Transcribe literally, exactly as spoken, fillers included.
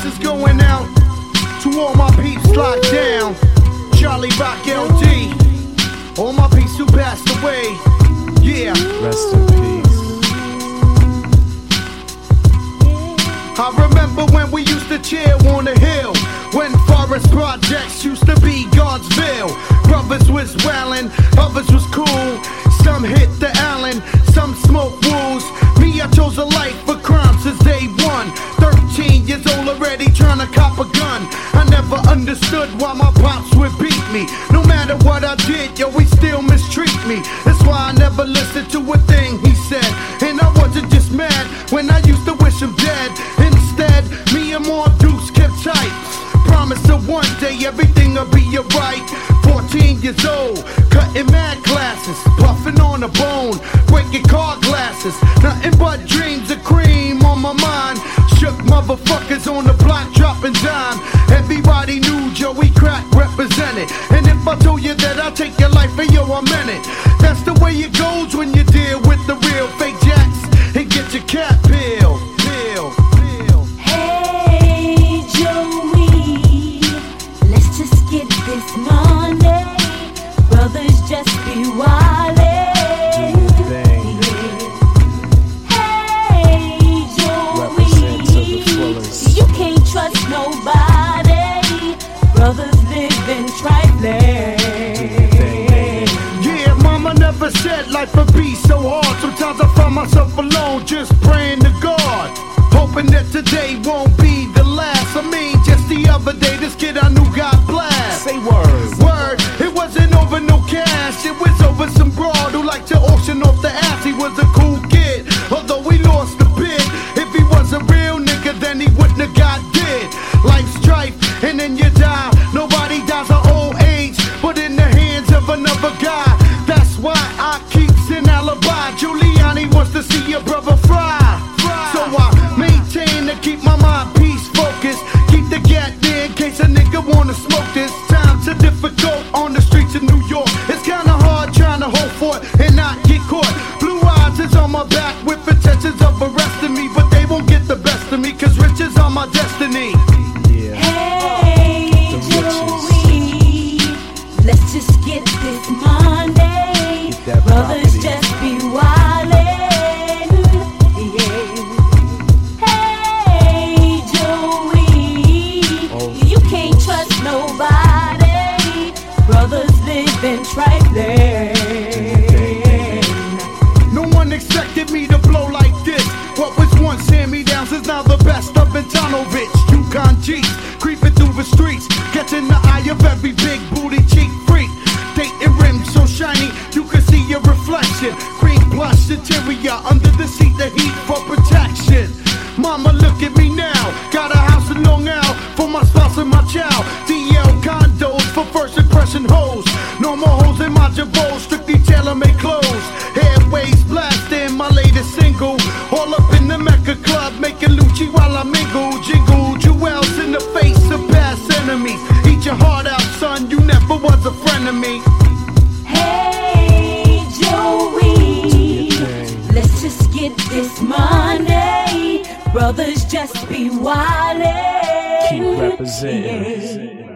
is going out to all my peeps locked down. Charlie Rock L D, all my peeps who passed away. Yeah, rest in peace. I remember when we used to chill on the hill, when Forest Projects used to be Godsville. Brothers was wildin', others was cool. Some hit the Allen, some smoked wools. Me, I chose a life for crime since day one. Thirteen years old already trying to cop a gun. I never understood why my pops would beat me. No matter what I did, yo, he still mistreat me. That's why I never listened to a thing he said. And I wasn't just mad when I used to wish him dead. Instead, me and more dudes kept tight. Promise that one day everything'll be alright. Fourteen years old, cutting mad classes, puffing on a bone, breaking car glasses. Nothing but dreams of cream on my mind. Shook motherfuckers on the block, dropping dime. Everybody knew Joey Crack represented. And if I told you that I'd take your life, and yo, I meant it. That's the way it goes when you deal with the real fake jacks and get your cat peeled. Peel, peel. Hey Joey, let's just get this money. Brothers just be wildin'. Hey Joey, you can't trust nobody. Brothers live in trifling. Yeah, mama never said life would be so hard. Sometimes I find myself alone, just praying to God, hoping that today won't be the last. I mean, just the other day, this kid I knew got blast. Say word. Word, it wasn't over no cash. It was over some broad who liked to auction off the ass. He was a cool kid, although we lost a bit. If he was a real nigga, then he wouldn't have got dead. Life's strife, and then you die. Nobody dies of old age, but in the hands of another guy. That's why I keep an alibi. Giuliani wants to see your brother fry. So I maintain to keep my mind peace focused. Keep the gat there in case a nigga wanna smoke this. Times are difficult on the streets of New York. It's kinda hard trying to hold for it and not get caught. Blue eyes is on my back with intentions of arresting me, but they won't get the best of me, cause riches are my destiny. Yeah. Hey Joey, let's just get this money. Get Brothers property. just be wildin'. Yeah. Hey Joey, Oh. you can't trust nobody. Brothers live in trifling. No one expected me to blow like this. What was once hand-me-downs is now the best of Bentanovich. Yukon G's creeping through the streets, catching the eye of every big booty cheek freak. Dating rims so shiny you can see your reflection. Green plush interior under the seat, the heat for protection. Mama, look at me now. Got a house in Long Island for my spouse and my child. D L condos for first impression hoes. No more hoes in my Jabot, strictly tailor-made clothes. Airways blasting my latest single. All up in the Mecca Club, making Lucci while I mingle. Jingle jewels in the face of past enemies. Eat your heart out, son, you never was a friend of me. Hey Joey, let's just get this money. Brothers just be wildin'. Keep representing.